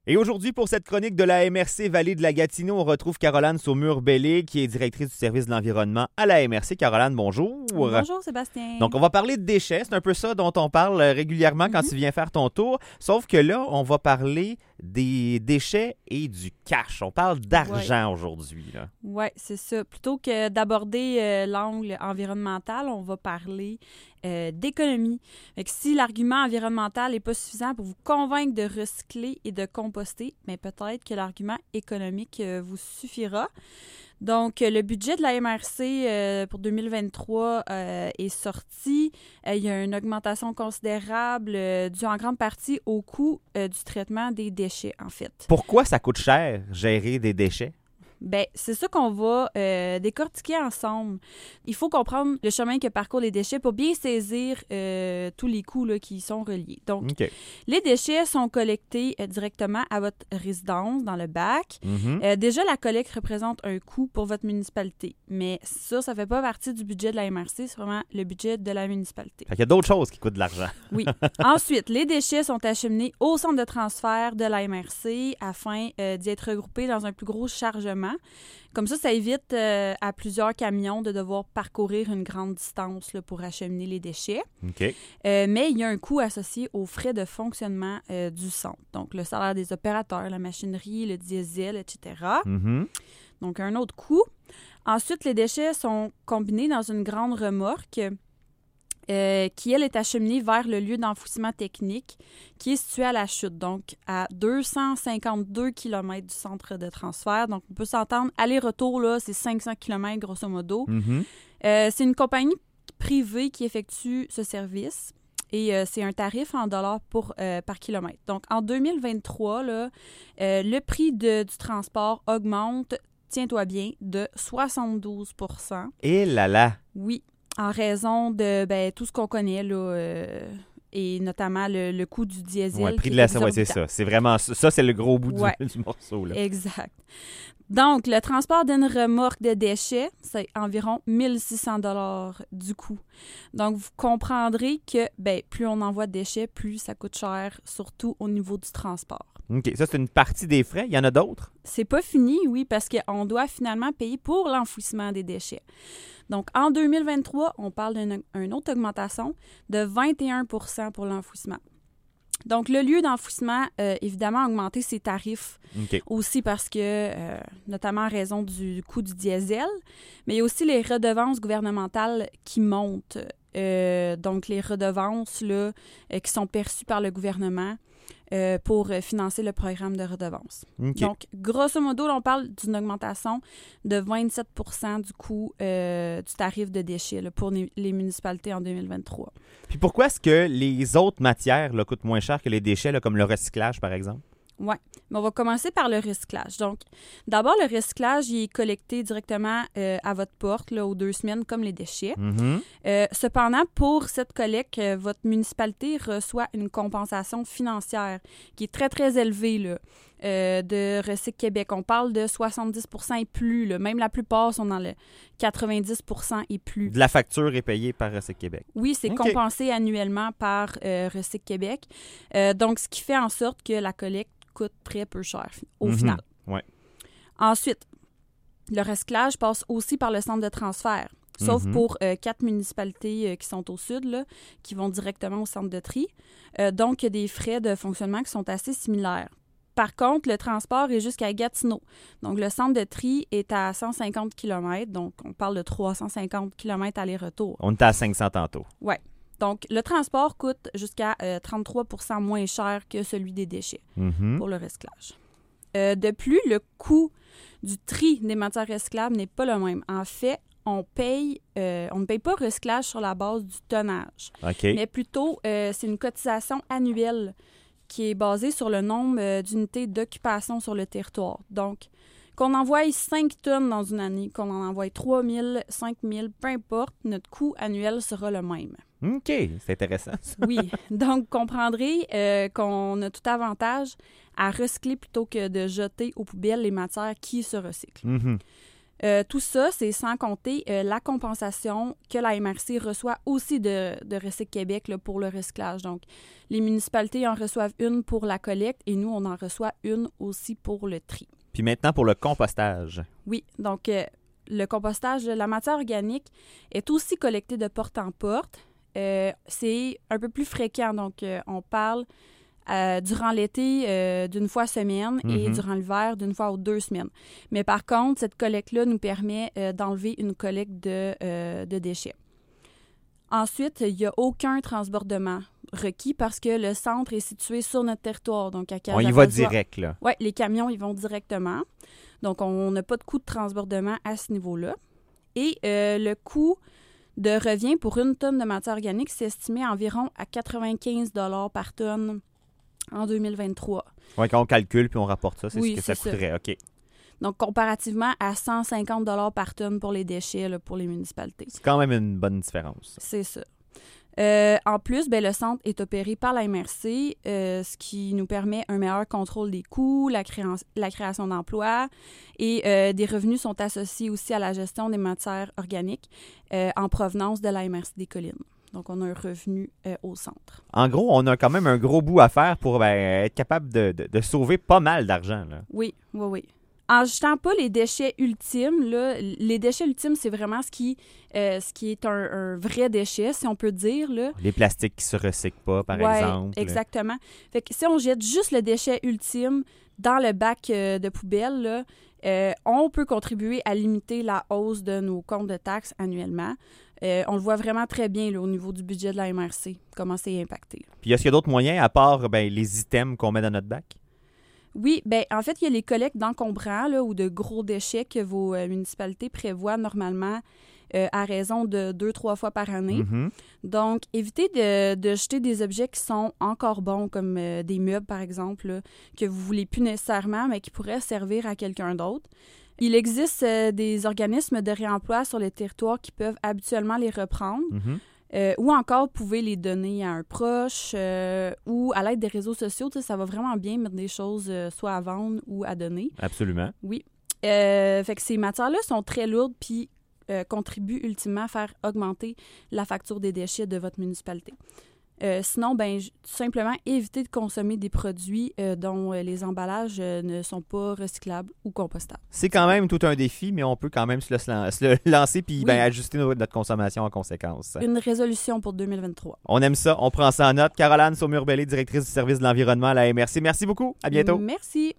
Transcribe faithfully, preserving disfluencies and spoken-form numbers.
Et aujourd'hui, pour cette chronique de la M R C Vallée de la Gatineau, on retrouve Caroline Saumur-Bellé, qui est directrice du service de l'environnement à la M R C. Caroline, bonjour. Bonjour, Sébastien. Donc, on va parler de déchets. C'est un peu ça dont on parle régulièrement quand mm-hmm. tu viens faire ton tour. Sauf que là, on va parler des déchets et du cash. On parle d'argent ouais. aujourd'hui. Oui, c'est ça. Plutôt que d'aborder euh, l'angle environnemental, on va parler euh, d'économie. Fait que si l'argument environnemental n'est pas suffisant pour vous convaincre de recycler et de composter, mais peut-être que l'argument économique euh, vous suffira. Donc, le budget de la M R C euh, pour deux mille vingt-trois euh, est sorti. Euh, il y a une augmentation considérable euh, due en grande partie au coût euh, du traitement des déchets, en fait. Pourquoi ça coûte cher, gérer des déchets? Bien, c'est ça qu'on va euh, décortiquer ensemble. Il faut comprendre le chemin que parcourent les déchets pour bien saisir euh, tous les coûts là, qui y sont reliés. Donc, okay. les déchets sont collectés euh, directement à votre résidence, dans le bac. Mm-hmm. Euh, déjà, la collecte représente un coût pour votre municipalité. Mais ça, ça ne fait pas partie du budget de la M R C. C'est vraiment le budget de la municipalité. Fait qu'il y a d'autres choses qui coûtent de l'argent. Oui. Ensuite, les déchets sont acheminés au centre de transfert de la M R C afin euh, d'y être regroupés dans un plus gros chargement. Comme ça, ça évite euh, à plusieurs camions de devoir parcourir une grande distance là, pour acheminer les déchets. Okay. Euh, mais il y a un coût associé aux frais de fonctionnement euh, du centre. Donc, le salaire des opérateurs, la machinerie, le diesel, et cetera. Mm-hmm. Donc, un autre coût. Ensuite, les déchets sont combinés dans une grande remorque Euh, qui, elle, est acheminée vers le lieu d'enfouissement technique qui est situé à la chute, donc à deux cent cinquante-deux kilomètres du centre de transfert. Donc, on peut s'entendre, aller-retour, là, c'est cinq cents kilomètres, grosso modo. Mm-hmm. Euh, c'est une compagnie privée qui effectue ce service et euh, c'est un tarif en dollars pour, euh, par kilomètre. Donc, en deux mille vingt-trois, là, euh, le prix de, du transport augmente, tiens-toi bien, de soixante-douze pour cent. Et là là! Oui. En raison de ben, tout ce qu'on connaît, là, euh, et notamment le, le coût du diesel. Oui, le prix de l'essence, ouais, c'est ça. C'est vraiment ça, c'est le gros bout ouais. du, du morceau. Là. Exact. Donc, le transport d'une remorque de déchets, c'est environ mille six cents dollars du coût. Donc, vous comprendrez que ben, plus on envoie de déchets, plus ça coûte cher, surtout au niveau du transport. OK. Ça, c'est une partie des frais. Il y en a d'autres? C'est pas fini, oui, parce qu'on doit finalement payer pour l'enfouissement des déchets. Donc, en deux mille vingt-trois, on parle d'une une autre augmentation de vingt et un pour cent pour l'enfouissement. Donc, le lieu d'enfouissement, euh, évidemment, a augmenté ses tarifs okay. aussi parce que, euh, notamment en raison du coût du diesel, mais il y a aussi les redevances gouvernementales qui montent. Euh, donc, les redevances là, euh, qui sont perçues par le gouvernement euh, pour financer le programme de redevances. Okay. Donc, grosso modo, là, on parle d'une augmentation de vingt-sept pour cent du coût euh, du tarif de déchets là, pour les municipalités en deux mille vingt-trois. Puis pourquoi est-ce que les autres matières là, coûtent moins cher que les déchets, là, comme le recyclage, par exemple? Oui, mais on va commencer par le recyclage. Donc, d'abord, le recyclage, il est collecté directement euh, à votre porte, là, aux deux semaines, comme les déchets. Mm-hmm. Euh, cependant, pour cette collecte, euh, votre municipalité reçoit une compensation financière qui est très, très élevée, là, euh, de Recyc Québec. On parle de soixante-dix pour cent et plus, là. Même la plupart sont dans le quatre-vingt-dix pour cent et plus. De la facture est payée par Recyc Québec. Oui, c'est okay. compensé annuellement par euh, Recyc Québec. Euh, donc, ce qui fait en sorte que la collecte coûte très peu cher au mm-hmm. final. Ouais. Ensuite, le recyclage passe aussi par le centre de transfert, sauf mm-hmm. pour euh, quatre municipalités euh, qui sont au sud, là, qui vont directement au centre de tri. Euh, donc, il y a des frais de fonctionnement qui sont assez similaires. Par contre, le transport est jusqu'à Gatineau. Donc, le centre de tri est à cent cinquante kilomètres. Donc, on parle de trois cent cinquante kilomètres aller-retour. On est à cinq cents tantôt. Oui. Donc, le transport coûte jusqu'à euh, trente-trois pour cent moins cher que celui des déchets mm-hmm. pour le recyclage. Euh, de plus, le coût du tri des matières recyclables n'est pas le même. En fait, on paye, euh, on ne paye pas recyclage sur la base du tonnage, okay. mais plutôt, euh, c'est une cotisation annuelle qui est basée sur le nombre euh, d'unités d'occupation sur le territoire. Donc, qu'on envoie cinq tonnes dans une année, qu'on en envoie trois mille, cinq mille, peu importe, notre coût annuel sera le même. OK, c'est intéressant, ça. Oui, donc comprendrez euh, qu'on a tout avantage à recycler plutôt que de jeter aux poubelles les matières qui se recyclent. Mm-hmm. Euh, tout ça, c'est sans compter euh, la compensation que la M R C reçoit aussi de, de Recyc Québec là, pour le recyclage. Donc, les municipalités en reçoivent une pour la collecte et nous, on en reçoit une aussi pour le tri. Puis maintenant, pour le compostage. Oui, donc euh, le compostage, la matière organique est aussi collectée de porte en porte. Euh, c'est un peu plus fréquent, donc euh, on parle Euh, durant l'été, euh, d'une fois semaine mm-hmm. et durant l'hiver, d'une fois aux deux semaines. Mais par contre, cette collecte-là nous permet euh, d'enlever une collecte de, euh, de déchets. Ensuite, il n'y a aucun transbordement requis parce que le centre est situé sur notre territoire. Donc, à on y va direct, là. Oui, les camions, ils vont directement. Donc, on n'a pas de coût de transbordement à ce niveau-là. Et euh, le coût de revient pour une tonne de matière organique, c'est estimé à environ à quatre-vingt-quinze dollars par tonne en deux mille vingt-trois. Oui, quand on calcule puis on rapporte ça, c'est oui, ce que ça coûterait. Ça. OK. Donc, comparativement à cent cinquante dollars par tonne pour les déchets, là, pour les municipalités. C'est quand même une bonne différence. C'est ça. Euh, en plus, ben, le centre est opéré par la M R C, euh, ce qui nous permet un meilleur contrôle des coûts, la, créa- la création d'emplois et euh, des revenus sont associés aussi à la gestion des matières organiques euh, en provenance de la M R C des Collines. Donc, on a un revenu euh, au centre. En gros, on a quand même un gros bout à faire pour ben, être capable de, de, de sauver pas mal d'argent, là. Oui, oui, oui. En jetant pas les déchets ultimes, là, les déchets ultimes, c'est vraiment ce qui, euh, ce qui est un, un vrai déchet, si on peut dire. Là. Les plastiques qui se recyclent pas, par ouais, exemple. Exactement. Fait que si on jette juste le déchet ultime dans le bac euh, de poubelle, là, euh, on peut contribuer à limiter la hausse de nos comptes de taxes annuellement. Euh, on le voit vraiment très bien là, au niveau du budget de la M R C, comment c'est impacté. Puis est-ce qu'il y a d'autres moyens à part ben, les items qu'on met dans notre bac? Oui, bien, en fait, il y a les collectes d'encombrants là, ou de gros déchets que vos euh, municipalités prévoient normalement euh, à raison de deux, trois fois par année. Mm-hmm. Donc, évitez de, de jeter des objets qui sont encore bons, comme euh, des meubles, par exemple, là, que vous ne voulez plus nécessairement, mais qui pourraient servir à quelqu'un d'autre. Il existe euh, des organismes de réemploi sur le territoire qui peuvent habituellement les reprendre. Mm-hmm. Euh, ou encore, vous pouvez les donner à un proche euh, ou à l'aide des réseaux sociaux. Ça va vraiment bien mettre des choses euh, soit à vendre ou à donner. Absolument. Oui. Euh, fait que ces matières-là sont très lourdes puis euh, contribuent ultimement à faire augmenter la facture des déchets de votre municipalité. Euh, sinon, ben, tout simplement, évitez de consommer des produits euh, dont euh, les emballages euh, ne sont pas recyclables ou compostables. C'est quand même tout un défi, mais on peut quand même se le, se le lancer puis oui. ben, ajuster notre, notre consommation en conséquence. Une résolution pour deux mille vingt-trois. On aime ça, on prend ça en note. Caroline Saumur-Bellé, directrice du service de l'environnement à la M R C. Merci beaucoup, à bientôt. Merci.